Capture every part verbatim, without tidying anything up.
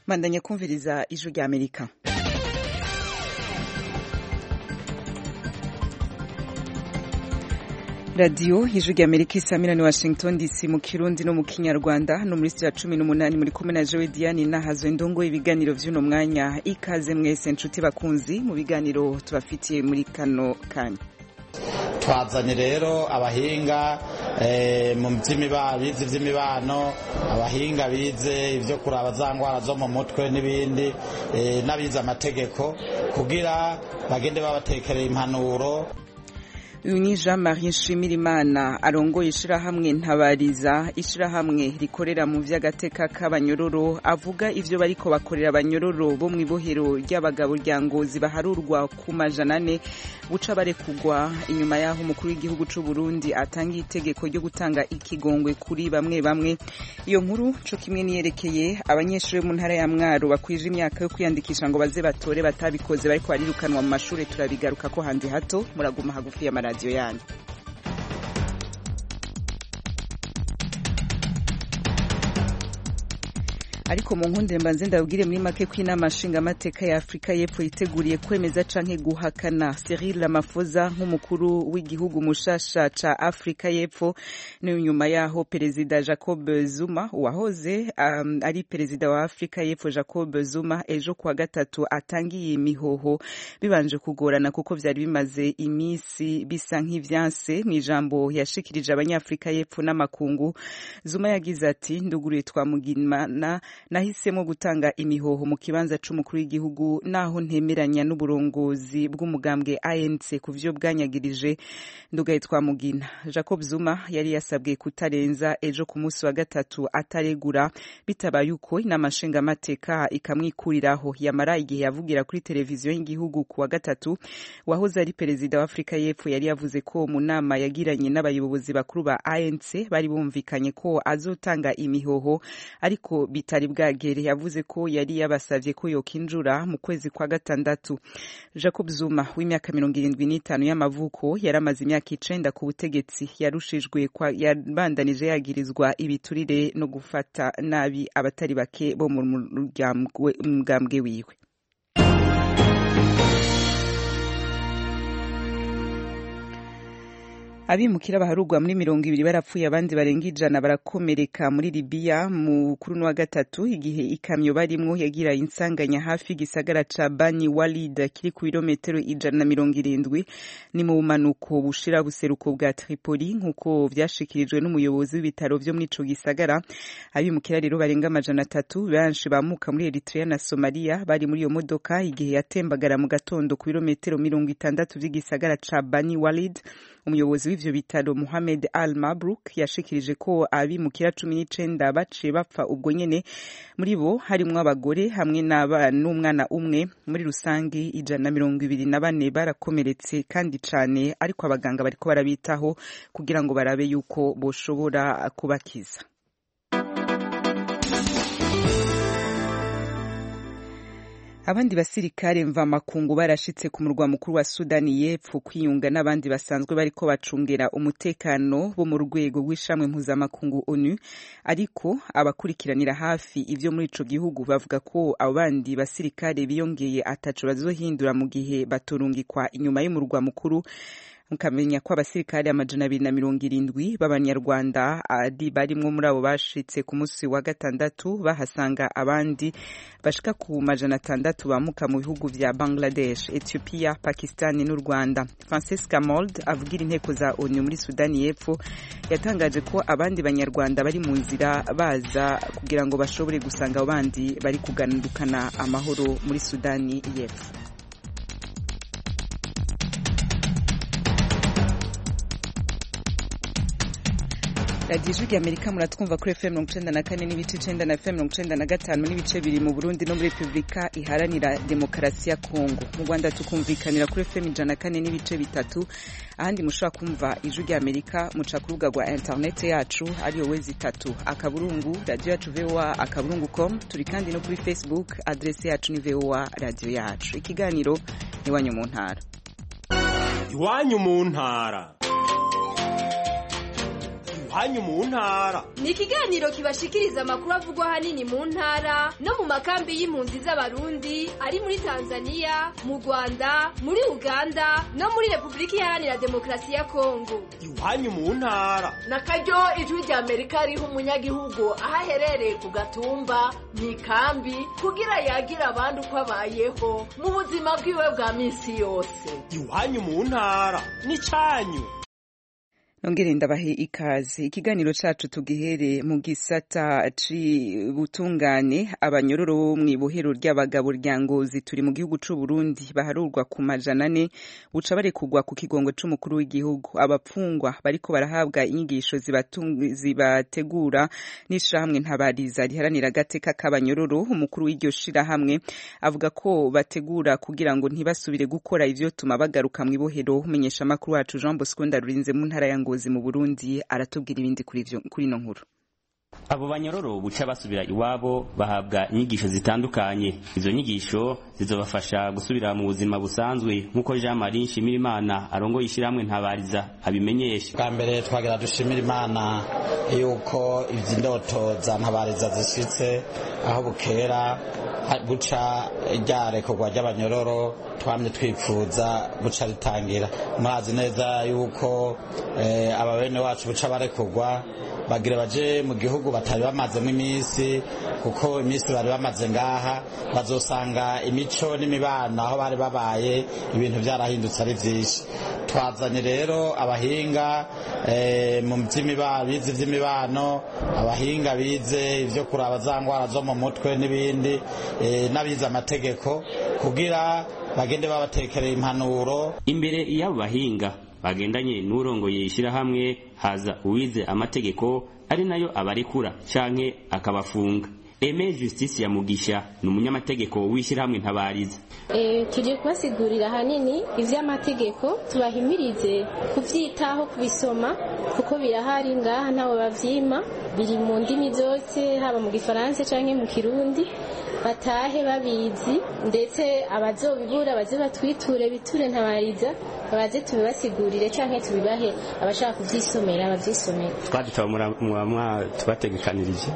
Mandanya kumviriza ijwi rya Amerika. Radio ijwi rya Amerika isamira ni Washington D C mu Kirundi no mu Kinyarwanda no muri ya cumi n'umunani muri kumwe na Joe Diane nahazo indongo ibiganiro vy'uno mwanya. Ikaze mwese nshuti bakunzi mu biganiro tubafitiye muri kano kanya. Twazanye rero abahinga eh, mu by'imibano bize vy'imibano, abahinga bize ivyo kuraba za ngwara zo mu mutwe n'ibindi eh, n'abize amategeko kugira bagende babatekerera impanuro. Uyu ni Jean-Marie Nshimirimana arongoye ishirahamwe Ntabariza, ishirahamwe rikorera mu vy'agateka k'abanyororo, avuga ivyo bariko bakorera abanyororo bo mw'ibohero ry'abagabo rya Ngozi baharurwa ku majana ane buca barekugwa inyuma yaho umukuru w'igihugu c'u Burundi atanga itegeko ryo gutanga ikigongwe kuri bamwe bamwe. Iyo nkuru co kimwe niyerekeye abanyeshuri mu ntara ya Mwaro bakwije imyaka yo kwiyandikisha ngo baze batore batabikoze bariko barirukanwa mu mashure, turabigaruka ko handi hato. Muraguma hagufi ya radio yanyu. Ariko mu nkundire mbanze ndabwire muri make ko inama nshingamateka ya Afrika y'Epfo yiteguriye kwemeza canke guhakana Cyril Ramaphosa nk'umukuru w'igihugu mushasha ca Afrika y'Epfo. Ni nyuma yaho perezida Jacob Zuma wahoze um, ari perezida wa Afrika y'Epfo Jacob Zuma ejo kuwa gatatu atangiye imihoho bibanje kugorana kuko vyari bimaze imisi bisa nk'ivyanse. Mu ijambo yashikirije abanyafrika y'Epfo n'amakungu, Zuma yagize ati nduguriye twamugimana nahisemo gutanga imihoho mu kibanza c'umukuru w'igihugu naho ntemeranya n'uburongozi bw'umugambwe A N C kuvyo bwanyagirije ndugaye twamugina. Jacob Zuma yari yasabwe kutarenza ejo ku munsi wa gatatu ataregura bitabaye uko inama nshingamateka ikamwikuriraho. Yamara igihe yavugira kuri televiziyo y'igihugu ku wa gatatu, wahoze ari perezida wa Afrika y'Epfo yari yavuze ko mu nama yagiranye n'abayobozi bakuru ba A N C bari bumvikanye ko azotanga imihoho ariko bitari bwagere. Yavuze ko yari yabasavye ko yokinjura mu kwezi kwa gatandatu. Jacob Zuma w'imyaka mirongo irindwi n'itanu y'amavuko yaramaze imyaka icenda ku butegetsi, yarushijwe kwa yabandanije yagirizwa ibiturire no gufata nabi abatari bake bo mu mugambwe wiwe. Abimukira baharugwa muri mirongo ibiri barapfuye, abandi barenga ijana barakomereka muri Libya mu kuri wa gatatu igihe ikamyo barimwo yagira insanganya hafi igisagara ca Bani Walid kiri ku birometero ijana na mirongo irindwi ni mu bumanuko bushira buseruko bwa Tripoli nkuko vyashikirijwe n'umuyobozi w'ibitaro vyo muri ico gisagara. Abimukira rero barenga amajana atatu benshi bamuka muri Eritrea na Somalia bari muri iyo modoka igihe yatembagara mu gatondo ku birometero mirongo itandatu vy'igisagara ca Bani Walid. Umuyobozi w'ivyo bitaro Mohamed Al Mabruk yashikirije ko abimukira cumi n'icenda baciye bapfa ubwo nyene, muri bo harimwo abagore hamwe n'abana n'umwana umwe. Muri rusangi ijana na mirongo ibiri na bane barakomeretse kandi cane, ariko abaganga bariko barabitaho kugira ngo barabe yuko boshobora kubakiza. Abandi basirikare mva makungu barashitse ku murwa mukuru wa Sudani y'Epfo kwiyunga n'abandi basanzwe bariko bacungera umutekano bo mu rwego rw'ishamwe mpuzamakungu ONU, ariko abakurikiranira hafi ivyo muri ico gihugu bavuga ko abo bandi basirikare biyongeye ataco bazohindura mu gihe batorungikwa inyuma y'umurwa mukuru. Mukamenya ko abasirikare amajana abiri na mirongo irindwi b'abanyarwanda adi barimwo muri abo bashitse ku munsi wa gatandatu, bahasanga abandi bashika ku majana atandatu bamuka mu bihugu vya Bangladesh, Ethiopia, Pakistan n'u Rwanda. Francesca Mold avugira inteko za ONU muri Sudani y'Epfo yatangaje ko abandi banyarwanda bari mu nzira baza kugira ngo bashobore gusanga abo bandi bari kuganirukana amahoro muri Sudani y'Epfo. Radio Ijwi Amerika muratwumva kuri F M mirongo icenda na kane n'ibice icenda na F M mirongo icenda na gatanu n'ibice biri mu Burundi no muri Republika Iharanira Demokarasi ya Kongo. Mu Rwanda tukumvikanira kuri F M ijana na kane n'ibice bitatu. Ahandi mushobora kumva Ijwi Amerika muca ku rubuga rwa internet yacu ariyo wezi itatu akaburungu radio yacu V O A akaburungu com. Turi kandi no kuri Facebook, adresse yacu ni V O A radio yacu. Ikiganiro Iwanyu mu ntara. Iwanyu mu ntara. iwanyu mu ntara. Ni ikiganiro kibashikiriza amakuru avugwa hanini mu ntara no mu makambi y'impunzi z'abarundi ari muri Tanzania, mu Rwanda, muri Uganda no muri Republika Iharanira Demokarasi ya Kongo. Iwanyu mu ntara. Nakaryo ijwi rya Amerika riha umunyagihugu aho aherereye ku gatumba mu ikambi kugira yagira abandi uko abayeho mu buzima bwiwe bwa misi yose. Iwanyu mu ntara ni canyu. Nongere ndabahe ikaze. Ikiganiro cacu tugihere mu gisata c'ubutungane. Abanyororo bo mw'ibohero ry'abagabo rya Ngozi turi mu gihugu c'u Burundi baharurwa ku majana ane buca barekugwa ku kigongo c'umukuru w'igihugu. Abapfungwa bariko barahabwa inyigisho zibategura n'ishirahamwe Ntabariza riharanira agateka k'abanyororo. Umukuru w'iryo shirahamwe avuga ko bategura kugira ngo ntibasubire gukora ivyo tuma bagaruka mw'ibohero. Umenyesha makuru wacu Jean Bosco Ndarurinze mu ntara ya Ngozi mu Burundi aratubwira ibindi kuri ivyo kuri no nkuru. Abo banyororo buca basubira iwabo bahabwa inyigisho zitandukanye. Izo nyigisho zizobafasha gusubira mu buzima busanzwe nkuko Jean Marie Nshimirimana arongoye ishiramwe Ntabariza abimenyesha. Bwa mbere twagira dushimira Imana yuko ivyindoto za Ntabariza zishitse aho bukera buca ryarekorwa ry'abanyororo twamye twipfuza buca ritangira. Murazi neza yuko eh, ababene wacu buca barekorwa bagira baje mu gihugu batari bamazemo iminsi, kuko iminsi bari bamaze ngaha bazosanga imico n'imibano aho bari babaye ibintu byarahindutse ari vyinshi. Twazanye rero abahinga e, mu by'imibano bize ivy'imibano, abahinga bize ivyo kuraba za ngwara zo mu mutwe n'ibindi e, n'abize amategeko kugira bagende babatekerera impanuro. Imbere y'abo bahinga bagendanye n'urongoye ishirahamwe haza uwize amategeko ari nayo abarekura canke akabafunga. Eme Justice ya Mugisha ni umunyamategeko w'ishirahamwe Ntabariza. Eh tuje kubasigurira hanini ivy'amategeko, tubahimirize kuvyitaho kubisoma kuko birahari ngaha ntawe bavyima, biri mu ndimi zose haba mu Gifaransa canke mu Kirundi, batahe babizi, ndetse abazobibura baze batwiture biture Ntabariza baze tubibasigurire canke tubibahe abashaka kuvyisomera bavyisomera. Twadutaba mwa tubategekanirije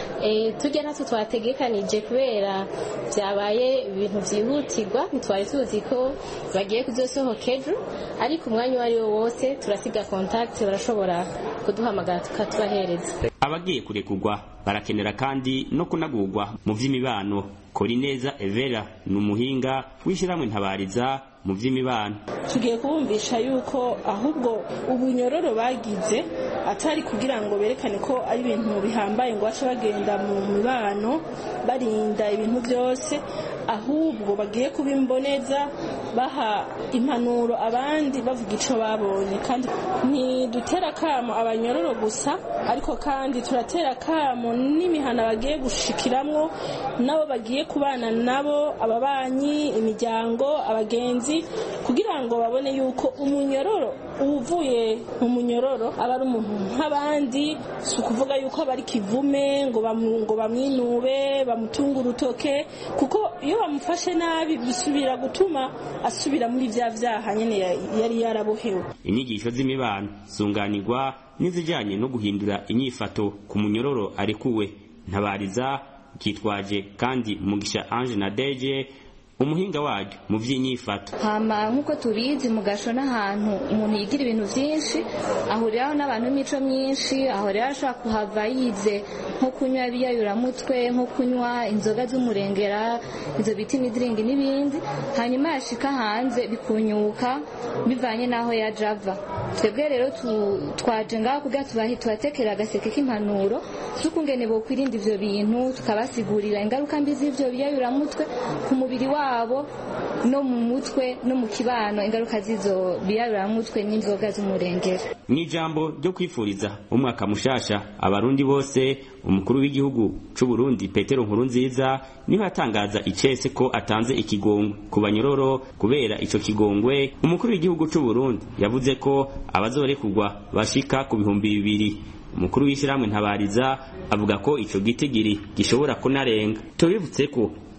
eh tujya natwe twategekanije kubera byabaye ibintu vyihutirwa, ntitwari tuzi ko bagiye kuzosohoka ejo, ariko umwanya wari wo wose turasiga contact barashobora kuduhamagara tukatubahereza. Abagiye kurekugwa barakenera kandi no kunagurwa mu vy'imibano. Korineza Evera ni umuhinga w'ishiramwe Ntabariza mu vy'imibano. Tugiye kubumvisha yuko ahubwo ubunyororo bagize atari kugira ngo berekane ko ari ibintu bihambaye ngo bace bagenda mu mibano barinda ibintu byose, ahubwo bagiye kubimboneza baha impanuro abandi bavuga ico babonye. Kandi ni dutera kamo abanyororo gusa, ariko kandi turatera kamo n'imihana bagiye gushikiramwo nabo bagiye kubana nabo, ababanyi, imiryango, abagenzi, kugira ngo babone yuko umunyororo uvuye mu munyororo aba ari umuntu nk'abandi, si ukuvuga yuko aba ari kivume ngo ngo bamwinube bamutunga urutoke, kuko iyo bamufashe nabi bisubira gutuma asubira muri vya vyaha nyene yari yarabohewe. Inyigisho z'imibano zunganirwa n'izijanye no guhindura inyifato ku munyororo arekuwe. Ntabariza kitwaje kandi Mugisha Ange na Deje umuhinga wacu mu vy'inyifato. Hama nkuko tubizi mugasho n'ahantu umuntu yigira ibintu vyinshi, ahuriraho n'abantu b'imico myinshi, ahuriraho ashobora kuhava yize nko kunywa ibiyayuramutwe, nko kunywa inzoga z'umurengera, izo biti imidiringi n'ibindi, hanyuma yashika hanze bikunyuka bivanye n'aho yaje ava. Twebwe rero twaje ngaho kugira tubahe tubatekera agaseke k'impanuro z'ukungene bo kwirinda ivyo bintu, tukabasigurira ingaruka mbi z'ivyo biyayuramutwe ku mubiri wabo no mu mutwe no mu kibano, ingaruka zizo biyayuramutwe n'inzoga z'umurengera. N'ijambo ryo kwifuriza umwaka mushasha abarundi bose, umukuru w'igihugu c'u Burundi Petero Nkurunziza niho atangaza icese ko atanze ikigongwe ku banyororo. Kubera ico kigongwe, umukuru w'igihugu c'u Burundi yavuze ko abazorekugwa bashika ku bihumbi bibiri. Umukuru w'ishiramwe Ntabariza avuga ko ico gitigiri gishobora kunarenga. Tubibutse ko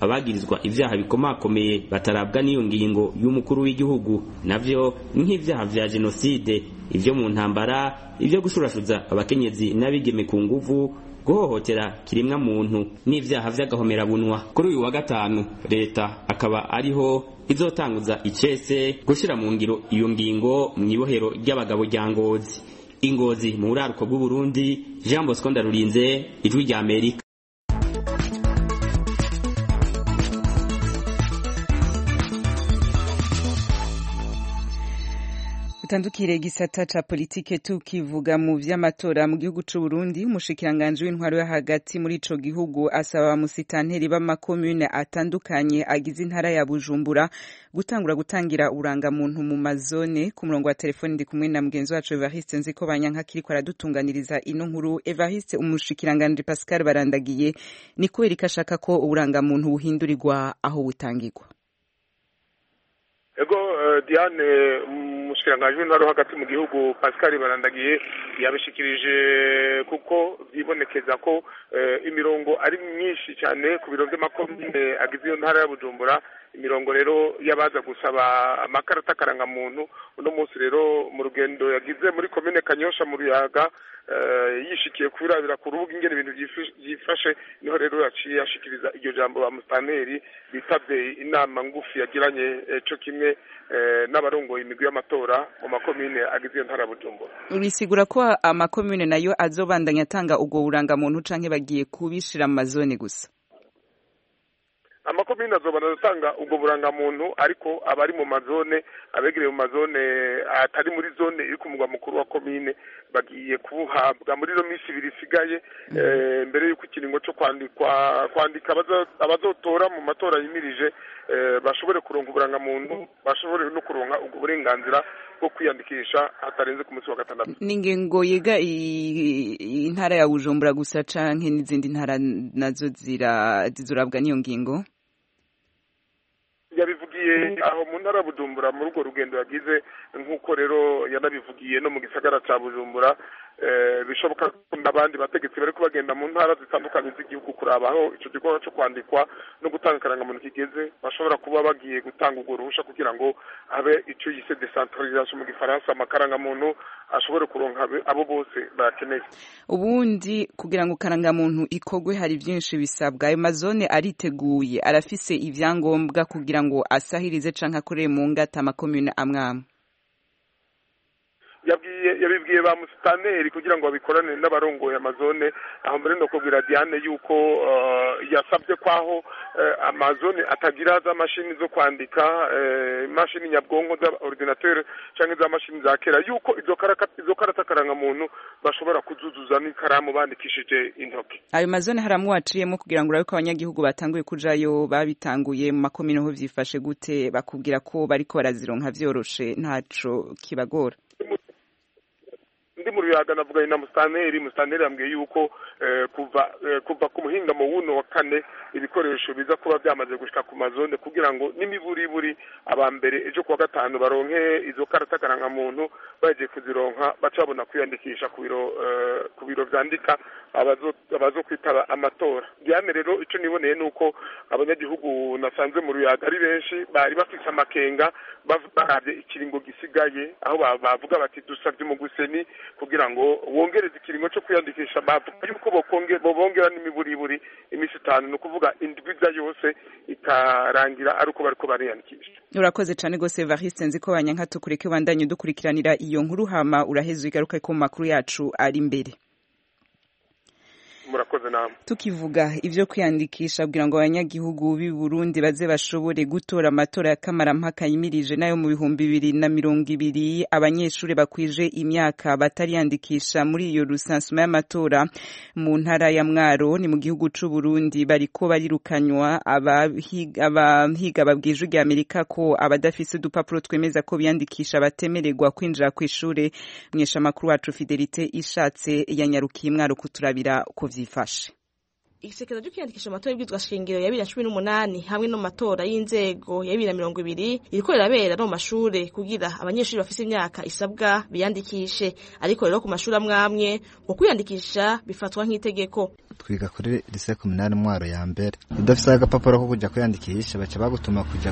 abagirizwa ivyaha bikomakomeye batarabwa n'iyo ngingo y'umukuru w'igihugu, navyo nk'ivyaha vya jenoside, ivyo mu ntambara, ivyo gushurashuza abakenyezi n'abigeme ku nguvu, guhohotera kirimwa muntu n'ivyaha vy'agahomerabunwa. Kuri uyu wa gatanu leta akaba ariho izotanguza icese gushira mu ngiro iyo ngingo mw'ibohero ry'abagabo rya Ngozi. Ingozi mu buraruko bw'u Burundi, Jean Bosco Ndarurinze, Ijwi rya Amerika. Utandukire gisata cha politike tukivuga mu vy'amatora mu gihugu c'u Burundi, umushikiranganje w'intwaro yo hagati muri ico gihugu asaba musitanteri b'amakomune atandukanye agize intara ya Bujumbura gutangura gutangira uranga muntu mu mazone. Ku murongo wa telefoni ndi kumwe na mugenzi wacu Evariste Nziko Banyanka kiriko aradutunganiriza ino nkuru. Evariste, umushikiranganje Pascal Barandagiye ni kubera ikashaka ko uranga muntu buhindurirwa aho butangirwa? Ego uh, Diane umushikiranganje w'intwaro hagati mu gihugu Pascal Barandagiye yabishikirije kuko byibonekeza ko uh, imirongo ari myinshi cyane ku biro by'amakomune agize iyo ntara ya Bujumbura. Imirongo rero yabaza gusaba amakarata karanga muntu. Uno munsi rero mu rugendo yagize muri komine Kanyosha mu Ruyaga uh, yishikiye kwirabira ku rubuga ingene ibintu byifashe, niho rero yaciye yashikiriza iryo jambo ba mustaneri bitavye inama ngufi yagiranye eco kimwe eh, n'abarongoye imigwi y'amatora mu makomine agize ntara ya Bujumbura. Urisigura ko amakomune nayo azobandanya atanga ubwo buranga muntu canke bagiye kubishira mu mazone gusa? Amakomine azobana atanga ubwo buranga muntu, ariko abari mu mazone, abegereye mu mazone atari muri zone iri ku mugwa mukuru wa komine bagiye kubuhabwa muri ro misi ibiri isigaye mm. eh, mbere y'uko ikiringo cyo kwandikwa kwandika abazotora mu matora yimirije eh, bashobore kuronka uburanga muntu, bashobore no kuronka ubwo burenganzira bwo kwiyandikisha hatarenze ku munsi wa gatandatu. Ningengo yega intara ya Bujumbura gusa canke n'izindi ntara nazo zira zizurabwa niyo ngingo? Yabivugiye aho mu ntara Bujumbura muri urwo rugendo yagize, nk'uko rero yanabivugiye no mu gisagara ca Bujumbura. Eh, bishoboka ko n'abandi bategetsi bari kubagenda mu ntara zitandukanye z'igihugu kurabaho ico gikorwa cyo kwandikwa no gutanga karangamuntu kigeze, bashobora kuba bagiye gutanga urwo ruhusha kugira ngo habe ico yise decentralisation mu gifaransa, amakarangamuntu ashobore kuronka abo bose bakeneye. Ubundi kugira ngo karangamuntu ikogwe hari byinshi bisabwa. Ayo mazone ariteguye, arafise ivyangombwa kugira ngo asahirize canke akorere mu ngata amakomune amwamwe? Yabwiye yabibwiye ba mustaneri kugira ngo babikorane n'abarongoye amazone. Aho mbere no kubwira Diane yuko uh, yasabye kwaho uh, amazone atagira za mashini zo kwandika, uh, mashini nyabwonko za ordinateur canke za mashini za kera, yuko izo karaka izo karata karanga muntu bashobora kuzuzuza n'ikaramu bandikishije intoki. Ayo mazone haramu waciyemo kugira ngo urabiko abanyagihugu batanguye kujayo babitanguye mu makomine ho vyifashe gute, bakubwira ko bariko barazironka vyoroshe ntaco kibagora? Ndi mu Ruyaga navuga na mustaneri mustaneri yambwiye yuko eh, kuva eh, kuva ku muhingamo wuno wa kane ibikoresho biza kuba byamaze gushika ku mazone kugira ngo n'imiburiburi abambere ejo kuwa gatanu baronke izo karata karanga muntu baje kuzironka bacabona kwiyandikisha ku biro eh, ku biro vyandika abazo abazo kwitaba amatora. Byane rero ico niboneye nuko abanyagihugu nasanze mu Ruyaga ari benshi bari bafise amakenga bavuga ikiringo gisigaye, aho bavuga bati dusavye mu guseni kugira ngo wongereze ikiringo cyo kwiyandikisha, bavuga yuko bokongera bobongera n'imiburiburi imisi itanu, no kuvuga indwiza yose ikarangira ari uko bariko bariyandikisha. Urakoze cyane gose Evariste Nziko Banyanka, tukureke bandanye dukurikiranira iyo nkuru hama uraheze igaruka ko makuru yacu ari imbere. Murakoze namwe. Tukivuga ivyo kwiyandikisha kugira ngo abanyagihugu b'i Burundi baze bashobore gutora amatora ya kamarampaka yimirije nayo mu bihumbi bibiri na mirongo ibiri, abanyeshuri bakwije imyaka batariyandikisha muri iyo rusansuma y'amatora mu ntara ya Mwaro ni mu gihugu c'u Burundi bariko barirukanywa. Abahiga abahiga babwije rya Amerika ko abadafise udupapuro twemeza ko biyandikisha batemererwa kwinjira ku ishure. Mwesha makuru wacu Fidelite Ishatse yanyarukiye Mwaro kuturabira ko vyifashe. igisekeza cyo kwiyandikisha amatora y'ibwirizwa shingiro ya bibiri na cumi n'umunani hamwe no matora y'inzego ya bibiri na mirongo ibiri iriko rirabera no mu mashure kugira abanyeshuri bafise imyaka isabwa biyandikishe, ariko rero ku mashuri amwamwe ngo kwiyandikisha bifatwa nk'itegeko. Twiga kuri lycée communale Mwaro ya mbere, udafise agapapuro ko kuja kwiyandikisha baca bagutuma kuja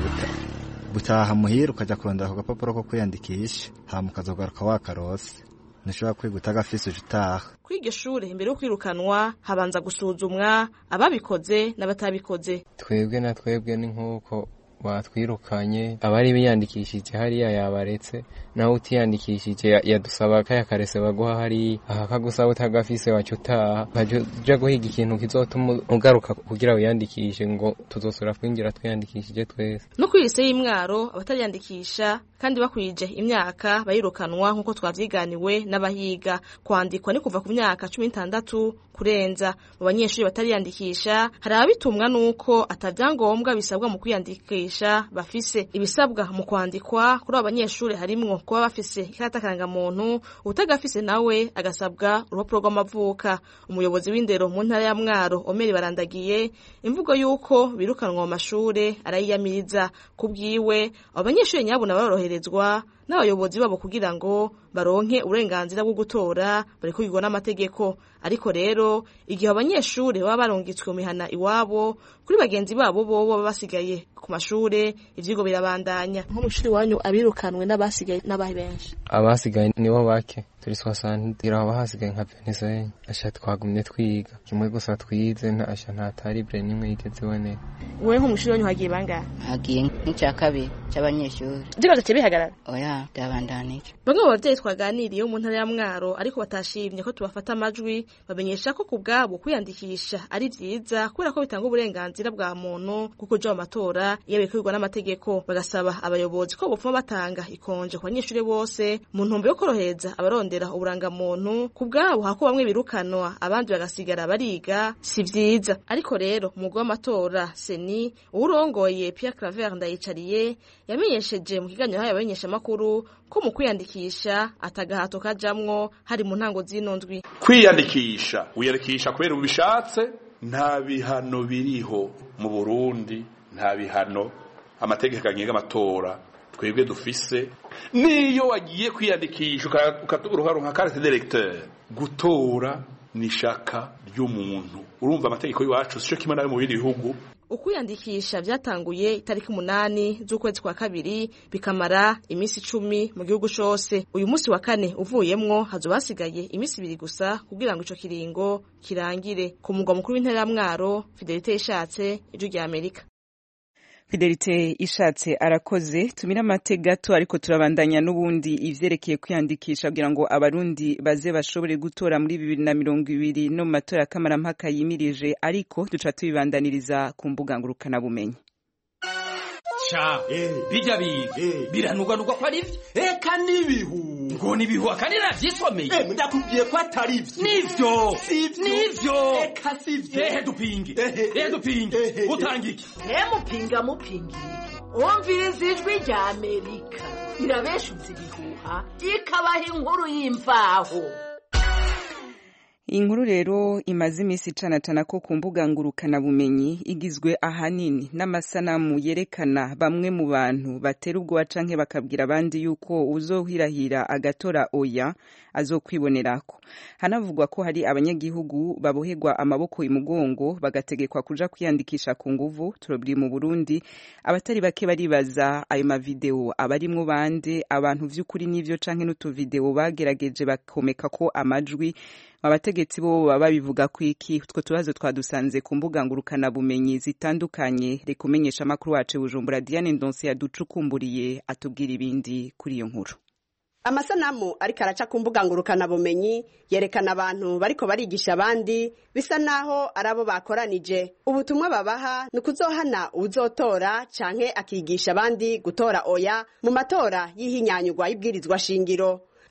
gutaha muhira ukaja kurondera ako gapapuro ko kwiyandikisha hama ukazogaruka wakarose, ntushobora kwiga utagafise uje utaha. Kuri iryo shure imbere yo kwirukanwa habanza gusuzumwa ababikoze n'abatabikoze. Twebwe na twebwe ni nk'uko batwirukanye, abari biyandikishije hariya yabaretse, nawe utiyandikishije yadusaba kaya karese baguha hari aha kagusaba utagafise wacu utaha ukaja guhiga ikintu kizotuma ugaruka kugira wiyandikishe ngo tuzosura kwinjira twiyandikishije twese. No kwise y'Imwaro abatariyandikisha kandi bakwije imyaka bayirukanwa nkuko twavyiganiwe n'abahiga. Kwandikwa ni kuva ku myaka cumi n'itandatu kurenza. Mu banyeshuri batariyandikisha hari abitumwa nuko atavyangombwa bisabwa mu kwiyandikisha bafise. Ibisabwa mu kwandikwa kuri abanyeshuri harimwo kuba bafise ikarata karangamuntu, utagafise nawe agasabwa urupapuro rw'amavuka. Umuyobozi w'indero mu ntara ya Mwaro Omeri Barandagiye imvugo yuko birukanwa mu mashure arayiyamiriza. Kubwiwe abanyeshuri nyabuna baroroherezwa n'abayobozi babo kugira ngo baronke uburenganzira bwo gutora bari kugirwa n'amategeko. Ariko rero igihe abanyeshuri baba barungitswe mu mihana iwabo kuri bagenzi babo bo baba basigaye ku mashure, ivyigo birabandanya. Nko mushuri wanyu abirukanwe n'abasigaye n'abahi benshi? Abasigaye nibo bake, turi twasandira abahasigaye nka Venezuela. Asha twagumye twiga kimwe gusa twize nta asha nta taribre nimwe yigeze wone. Wewe nko mushuri wanyu hagiye bangahe? Hagiye nk'icya kabiri cy'abanyeshuri. Ndibaza cyo bihagarara? Oya, ndabandanije. Bamwe mu bavyeyi twaganiriye mu ntara ya Mwaro ariko batashimye ko tubafata amajwi, bamenyesha ko kubgabo kwiyandikisha ari vyiza kubera ko bitanga uburenganzira bwa muntu kuko jo amatora yabekirwa n'amategeko. Bagasaba abayobozi ko bopfuma batanga ikonje ku banyeshuri bose mu ntumbe yo korohereza abarondera uburanga muntu. Kubgabo hako bamwe birukanwa abandi bagasigara bariga si vyiza. Ariko rero umugwi w'amatora Seni urongoye Pierre Claver Ndayicariye yamenyesheje mu kiganiro haye abamenyesha makuru ko mu kwiyandikisha atagahato kajamwo hari mu ntango z'inondwi. Kwiyandikisha wiyandikisha kubera ubishatse, nta bihano biriho mu Burundi, nta bihano amategeko agenga amatora twebwe dufise. Niyo wagiye kwiyandikisha ukaturuharo nka carte d'électeur, gutora ni shaka ry'umuntu. Urumva amategeko y'wacu sico kimwe nayo mu bindi bihugu. Ukwiyandikisha vyatanguye itariki umunani z'ukwezi kwa kabiri bikamara imisi icumi mu gihugu cose. Uyu musi wa kane uvuyemwo hazobasigaye imisi ibiri gusa kugira ngo ico kiringo kirangire. Ku mugwa mukuru w'intara ya Mwaro, Fidelite Ishatse, Ijwi rya Amerika. Fidelite Ishatse arakoze. Tumira amate gato ariko turabandanya n'ubundi ivyerekeye kwiyandikisha kugira ngo abarundi baze bashobore gutora muri bibiri na mirongo ibiri no matora ya kamarampaka yimirije, ariko duca tubibandaniriza ku mbuga ngurukana bumenyi. Cha, eh, bijya biga, eh, biranuganurwa ko ari ivyo? Eka nibihu. Ngo nibihu akandi navyisomeye. Eh, ndakubwiye ko atari ivyo. Nivyo. Sivyo. Nivyo. Eka sivyo. Eh, dupinge. Eh, dupinge. Utangiki. Eh, mupinga mupingi. Umviriza ijwi rya Amerika. Irabeshuza ibihuha, ikabaha inkuru y'imvaho. Inkuru rero imaze imisi cana cana ko ku mbuga ngurukana bumenyi igizwe ahanini n'amasanamu yerekana bamwe mu bantu batera ubwoba canke bakabwira abandi yuko uzohirahira agatora oya azokwibonerako. Hanavugwa ko hari abanyagihugu baboherwa amaboko imugongo bagategekwa kuja kwiyandikisha ku nguvu. Turobiri mu Burundi abatari bake baribaza ayo ma video abarimwo bande, abantu vy'ukuri n'ivyo canke n'utu video bagerageje bakomeka ko amajwi. Abategetsi bo baba bivuga ku iki? Utwo tubazo twadusanze ku mbuga ngurukana bumenyi zitandukanye. Reka umenyesha makuru wacu Bujumbura Diane Ndonse yaducukumburiye atubwira ibindi kuri iyo nkuru. Amasanamu ariko araca ku mbuga ngurukana bumenyi yerekana abantu bariko barigisha abandi bisa naho arabo bakoranije. Ubutumwa babaha nukuzohana uzotora canke akigisha abandi gutora oya mu matora yihinyanyugwa y'ibwirizwa shingiro.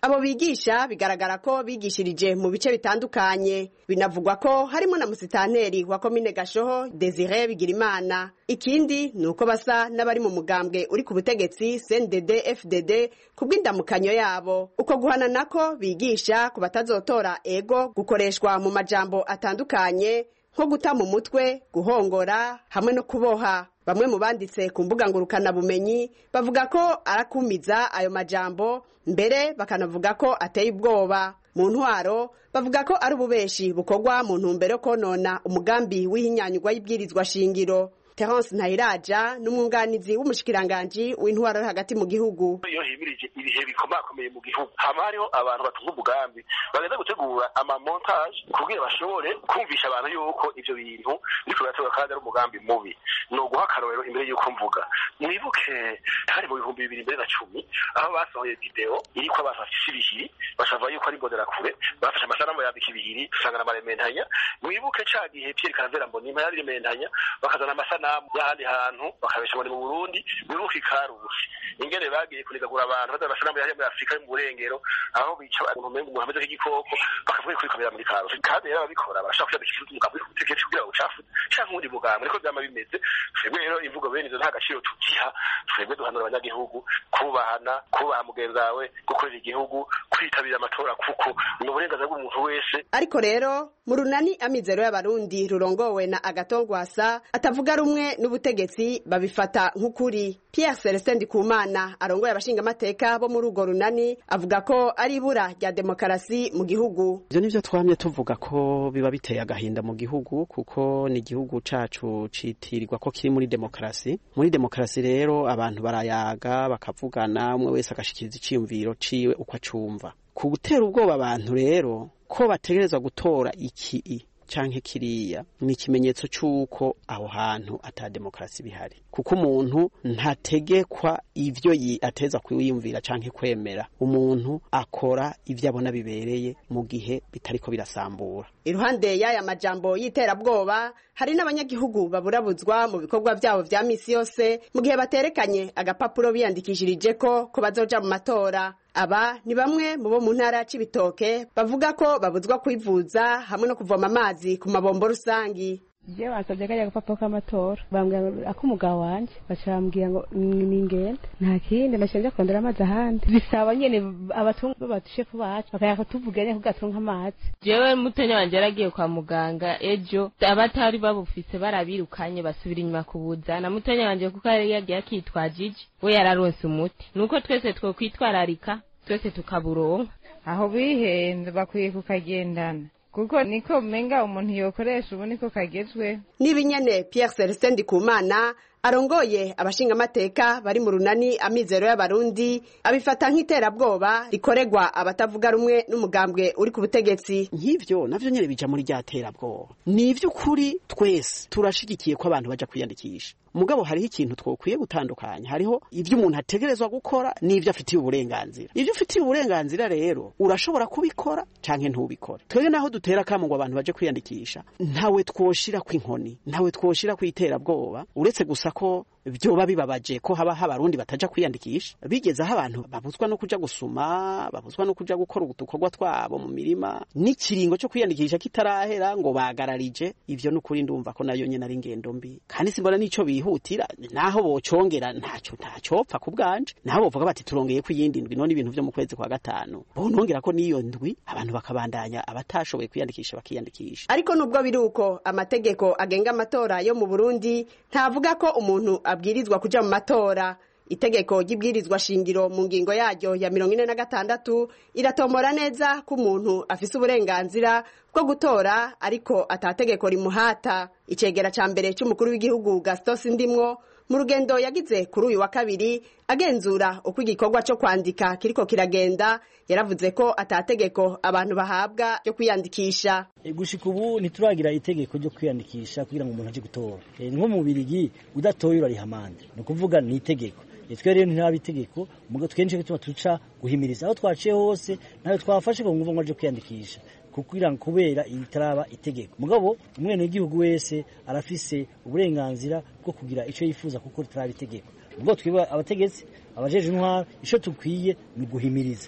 abo bigisha bigaragara ko bigishirije mu bice bitandukanye. Binavugwa ko harimo na musitanteri wa komine Gashoho Desire Bigirimana. Ikindi nuko basa n'abari mu mugambwe uri ku butegetsi C N D D F D D kubw'indamukanyo yabo. Uko guhana nako bigisha ku batazotora ego gukoreshwa mu majambo atandukanye nko guta mu mutwe, guhongora hamwe no kuboha. Bamwe mu banditse ku mbuga ngurukana bumenyi bavuga ko arakumiza ayo majambo, mbere bakanavuga ko ateye ubwoba. Mu ntwaro bavuga ko ari ububeshi bukorwa mu ntumbero konona umugambi w'ihinyanyurwa y'ibwirizwa shingiro. Terence Ntayiraja n'umwunganizi w'umushikiranganje w'intwaro hagati mu gihugu. Iyo himirije ibihe bikomakomeye mu gihugu, hama hariho abantu batunga umugambi bagenda gutegura ama montage kugira bashobore kumvisha abantu yuko ivyo bintu biko birategwa kandi ari umugambi mubi. No guha akarorero imbere yuko mvuga, mwibuke hari mu bihumbi bibiri mbere na cumi aho basohoye video iriko abantu bafise ibihiri bashava yuko ari mbonera kure, bafashe amasanamu yabika ibihiri usanga na marementanya. Mwibuke ca gihe Pierre Karavera Mbonimpa yari rementanya bakazana amasanamu y'ahandi hantu bakabesha muri mu Burundi biruka ikarusi ingene bagiye kunigagura abantu bazana amasanamu ya muri Afrika mu burengero aho bica umuntu mengo Muhammad k'igikoko bakavuye kuri kamera muri karusi kandi rero babikora barashaka kuyabikira umugambi utegetse kugira ucafu cyangwa undi mugambi niko byama bimeze. Twebwe rero imvugo bene izo nta gaciro tugiha. Twebwe duhanura abanyagihugu kubahana, kubaha mugenzi wawe, gukorera igihugu, kwitabira amatora kuko ni uburenganzira bw'umuntu wese. Ariko rero mu runani amizero y'abarundi rurongowe na Agatongwasa atavuga rumwe n'ubutegetsi babifata nk'ukuri. Pierre Celestin Ndikumana arongoye abashinga amateka bo muri ugo runani avuga ko ari ibura rya demokarasi mu gihugu. Ivyo nivyo twamye tuvuga ko biba biteye agahinda mu gihugu kuko ni igihugu cacu citirirwa ko kiri muri demokarasi. Muri demokarasi rero abantu barayaga bakavugana, umwe wese agashikiriza iciyumviro ciwe uko acumva. Ku gutera ubwoba abantu rero ko bategerezwa gutora iki canke kiriya ni ikimenyetso cy'uko aho hantu ata demokarasi bihari, kuko umuntu ntategekwa ivyo ateza kwiyumvira canke kwemera. Umuntu akora ivyo abona bibereye mu gihe bitariko birasambura. Iruhande y'aya majambo y'iterabwoba hari n'abanyagihugu baburabuzwa mu bikorwa byabo vya misi yose mu gihe baterekanye agapapuro biyandikishirije ko ko bazoja mu matora. Aba ni bamwe mu bo mu ntara c'Ibitoke bavuga ko babuzwa kwivuza hamwe no kuvoma amazi ku mabombo rusangi. Je basabye kajya gapapuro k'amatora bambwira akumugabo wanje bacambwira ngo ningende nta kindi nashenje kondera amazi ahandi bisaba nyene abatunga batushefu bacu bakaya tuvuganye kugatunga amazi. Jewe mutenya wanje yaragiye kwa muganga ejo abatari babufise barabirukanye basubira inyuma kubuzana. Mutenya wanje kuko yari yagiye akitwajije we yararonse umuti, nuko twese two kwitwararika twese tukaburonka. Aho bihenze bakwiye kukagendana kuko niko menga umuntu yokoresha ubu niko kagezwe. Nibinyene Pierre Celestin Ndikumana arongoye abashinga amateka bari mu runani amizero y'abarundi abifata nk'iterabwoba rikoregwa abatavuga rumwe n'umugambwe uri ku butegetsi. Nk'ivyo navyo nyene bija muri rya terabwoba. Ni ivy'ukuri twese turashigikiye ko abantu baja kwiyandikisha, mugabo hariho ikintu twokwiye gutandukanya. Hariho ivyo umuntu ategerezwa gukora n'ivyo afitiye uburenganzira. Ivyo ufitiye uburenganzira rero urashobora kubikora canke ntubikore. Twege naho dutera kamo ngo abantu baje kwiyandikisha, ntawe twoshira kw'inkoni, ntawe twoshira kw'iterabwoba, uretse gusa ko vyoba bibabaje ko haba habarundi bataja kwiyandikisha. Bigeze aho abantu babuzwa no kuja gusuma, babuzwa no kuja gukora udukorwa twabo mu mirima, n'ikiringo cyo kwiyandikisha kitarahera ngo bagararije. Ivyo n'ukuri ndumva ko nayo nyene ari ngendo mbi, kandi simbona nico bihutira. Naho bocongera ntacyo ntacopfa ku bwanje, naho bovuga bati turongeye ku yindi ndwi none ibintu vyo mu kwezi kwa gatanu bonongera ko niyo ndwi abantu bakabandanya abatashoboye kwiyandikisha bakiyandikisha. Ariko nubwo biruko amategeko agenga amatora yo mu Burundi ntavuga ko umuntu abwirizwa kuja mu matora. Itegeko ry'ibwirizwa shingiro mu ngingo yaryo ya mirongo ine na gatandatu iratomora neza ko umuntu afise uburenganzira bwo gutora ariko atategeko rimuhata. Icegera ca mbere c'umukuru w'igihugu Gaston Sindimwo mu rugendo yagize kuri uyu wa kabiri agenzura uko igikorwa cyo kwandika kiriko kiragenda yaravuze ko atategeko abantu bahabwa ryo kwiyandikisha. E, gushika ubu ntituragira itegeko ryo kwiyandikisha kugira ngo umuntu aje gutora. E, nko mu Birigi udatoye urarihamande, no kuvuga ni itegeko. Twe rero ntaba itegeko mugo twenje ko tuca guhimiriza aho twaciye hose nayo twafashe ngo ngo aje kwiyandikisha kugira ngo kubera itaraba itegeko. Mugabo umwene w'igihugu wese arafise uburenganzira bwo kugira ico yifuza kuko taraba itegeko. Mugo twiba abategetsi abajeje intwara ico tukwiye ni guhimiriza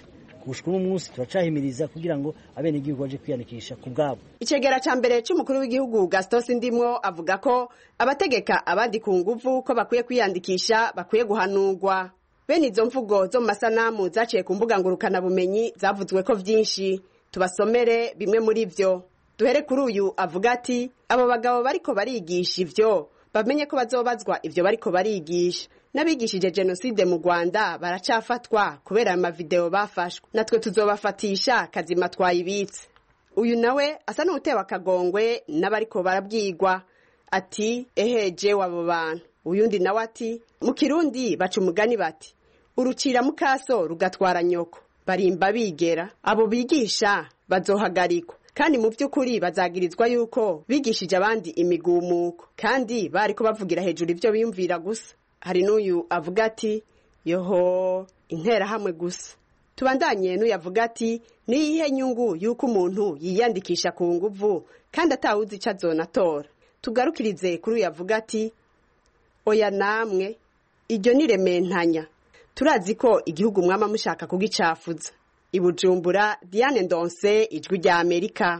gushika uno munsi turacahimiriza kugira ngo abene igihugu baje kwiyandikisha ku bwabo. Icegera ca mbere c'umukuru w'igihugu Gaston Sindimwo avuga ko abategeka abandi ku nguvu ko bakwiye kwiyandikisha bakwiye guhanurwa. Bene izo mvugo zo mu masanamu zaciye ku mbuga ngurukana bumenyi zavuzwe ko vyinshi, tubasomere bimwe muri vyo. Duhere kuri uyu avuga ati abo bagabo bariko barigisha ivyo bamenye ko bazobazwa ivyo bariko barigisha. N'abigishije genocide mu Rwanda baracafatwa kubera ama video bafashwe, natwe tuzobafatisha kazima twayibitse. Uyu nawe asa n'utewa kagongwe n'abariko barabwirwa ati eheje wabo bantu. Uyundi nawe ati mu Kirundi baca umugani bati urucira mukaso rugatwara nyoko, barimba bigera, abo bigisha bazohagarikwa kandi mu by'ukuri bazagirizwa yuko bigishije abandi imigumuko kandi bariko bavugira hejuru ivyo biyumvira gusa. Hari n'uyu avuga ati yoho intera hamwe gusa. Tubandanye n'uyu avuga ati niyihe nyungu yuko umuntu yiyandikisha ku nguvu kandi atawuzi ico azonatora. Tugarukirize kuri uyu avuga ati oya namwe iryo ni rementanya, turazi ko igihugu mwama mushaka kugicafuza. I Bujumbura, Diane Ndonse, Ijwi rya Amerika.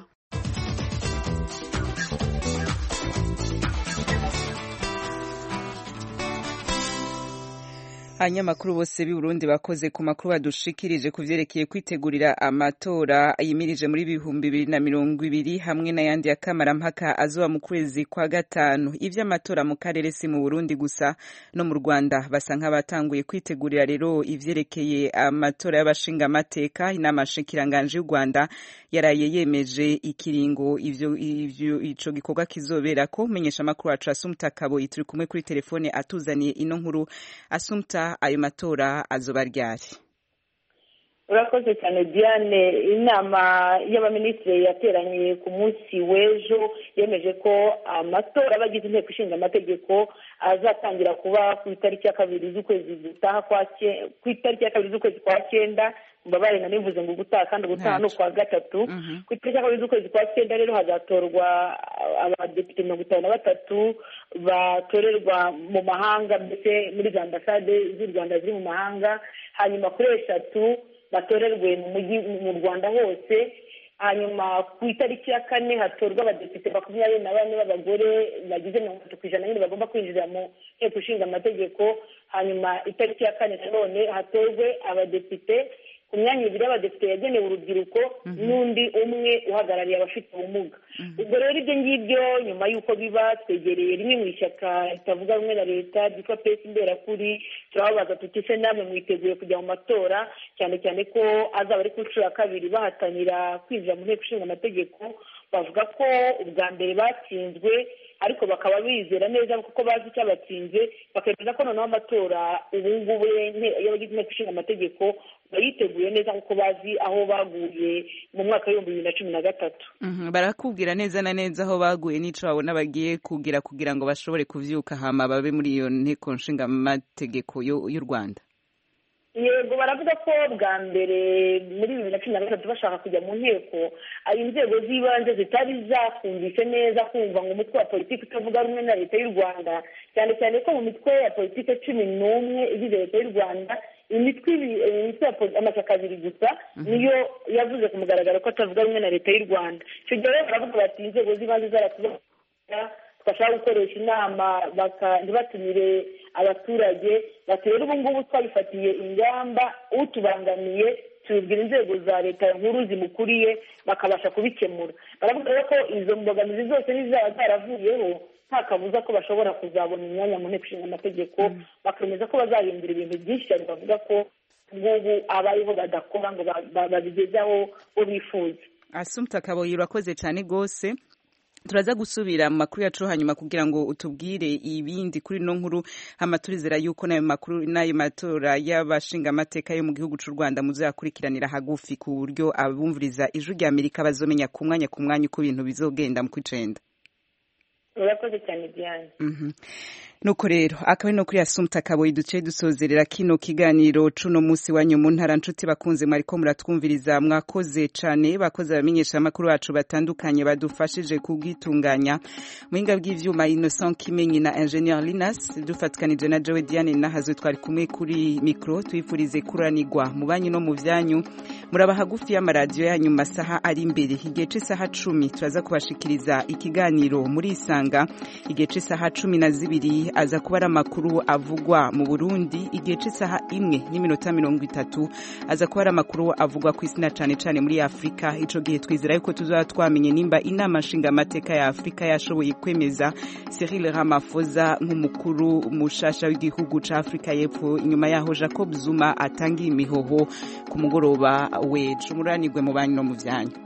Abanyamakuru bose b'i Burundi bakoze ku makuru badushikirije kuvyerekeye kwitegurira amatora yimirije muri bihumbi bibiri na mirongo ibiri hamwe n'ayandi ya kamarampaka azoba mu kwezi kwa gatanu. Ivyo amatora mu karere si mu Burundi gusa no mu Rwanda basa nk'abatanguye kwitegurira rero ivyerekeye amatora y'abashinga amateka. Inama nshikiranganje y'u Rwanda yaraye yemeje ikiringo ivyo ivyo ico gikorwa kizobera ko. Menyesha makuru wacu Asumta Kaboyi turi kumwe kuri telefone atuzaniye ino nkuru. Asumta, ayo matora azoba ryari? Urakoze cyane Diane. Inama y'abaminisitiri yateranye ku munsi w'ejo yemeje ko amatora abagize inteko ishinga amategeko azatangira kuba ku itariki ya kabiri z'ukwezi gutaha kwa ku itariki ya kabiri z'ukwezi kwa cyenda. Mbabare na nivuze ngo gutaha kandi gutaha no kwa gatatu. Ku itariki ya kabiri z'ukwezi kwa cyenda rero hazatorwa abadepite mirongo itanu na batatu batorerwa mu mahanga ndetse muri za ambasade z'u Rwanda ziri mu mahanga, hanyuma kuri eshatu batorerwe mu mujyi mu Rwanda hose. Hanyuma ku itariki ya kane hatorwa abadepite makumyabiri na bane b'abagore bagize mirongo itatu ku ijana nyine bagomba kwinjira mu nteko ishinga amategeko. Hanyuma itariki ya kane nanone hatorwe abadepite ku myanya ibiri y'abadepite yagenewe urubyiruko n'undi umwe uhagarariye abafite ubumuga. Ubwo rero ibyo ngibyo nyuma y'uko biba twegereye rimwe mu ishyaka ritavuga rumwe na leta ryitwa P S Imberakuri, turababaza tuti se namwe mwiteguye kujya mu matora, cyane cyane ko azaba ari ku nshuro ya kabiri bahatanira kwinjira mu nteko ishinga amategeko. Bavuga ko ubwa mbere batsinzwe ariko bakaba bizera neza kuko bazi icyo batsinze, bakemeza ko noneho amatora ubu ngubu y'abagize inteko ishinga amategeko bayiteguye neza kuko bazi aho baguye mu mwaka w'ibihumbi bibiri na cumi na gatatu. Barakubwira neza na neza aho baguye n'ico babona bagiye kugira kugira ngo bashobore kuvyuka hama babe muri iyo nteko nshinga amategeko y'u Rwanda. Yego, baravuga ko bwa mbere muri bibiri na cumi na gatatu bashaka kujya mu nteko ari inzego z'ibanze zitari zakumvise neza kumva ngo umutwe wa politiki utavuga rumwe na leta y'u Rwanda, cyane cyane ko mu mitwe ya politiki cumi n'umwe igize leta y'u Rwanda imitwe amashyaka abiri gusa niyo yavuze ku mugaragaro ko atavuga rumwe na leta y'u Rwanda. Icyo gihe rero baravuga bati inzego z'ibanze zaratuba twashaka gukoresha inama ntibatumire abaturage, bati rero ubu ngubu twabifatiye ingamba, utubangamiye tubibwira inzego za leta nkuru zimukuriye bakabasha kubikemura. Baravuga rero ko izo mbogamizi zose nizaba zaravuyeho nta kabuza ko bashobora kuzabona imyanya mu nteko ishinga amategeko, bakemeza ko bazahindura ibintu byinshi cyane, bavuga ko ngubu abariho badakora ngo babigezaho bo bifuza. Asumta Kaboyi urakoze cyane gose. Turaza gusubira mu makuru yacu hanyuma kugira ngo utubwire ibindi kuri no nkuru, hama turizera yuko nayo makuru nayo matora y'abashinga amateka yo mu gihugu cy'u Rwanda muzakurikiranira hagufi ku buryo abumviriza Ijwi rya Amerika bazomenya ku mwanya ku mwanya uko ibintu bizogenda mu kwicenda. Urakoze cyane Diane. Mhm. Nuko rero akaba no kuri Asumta Kaboyi duce dusozerera kino kiganiro cuno musi wanyu mu ntara nshuti bakunze mariko muratwumviriza, mwakoze cane bakoze abamenyesha makuru bacu batandukanye badufashije kugitunganya muhinga bw'ivyuma Innocent Kimenyi na Engineer Linas, dufatikanije na Joe Diane na Hazwe twari kumwe kuri micro, twifurize kuranirwa mu banyu no mu vyanyu muraba hagufi y'amaradiyo yanyu mu masaha ari imbere. Igihe c'isaha cumi turaza kubashikiriza ikiganiro muri Isanga. Igihe c'isaha cumi na zibiri aza kuba ari amakuru avugwa mu Burundi. Igihe c'isaha imwe n'iminota mirongo itatu aza kuba ari amakuru avugwa ku isi na cane cane muri Afrika. Ico gihe twizera yuko tuzaba twamenye nimba inama nshinga amateka ya Afrika yashoboye kwemeza Cyril Ramaphosa nk'umukuru mushasha w'igihugu ca Afrika y'Epfo, inyuma yaho Jacob Zuma atangiye imihoho ku mugoroba wejo. Muranirwe mu banyu no mu vyanyu.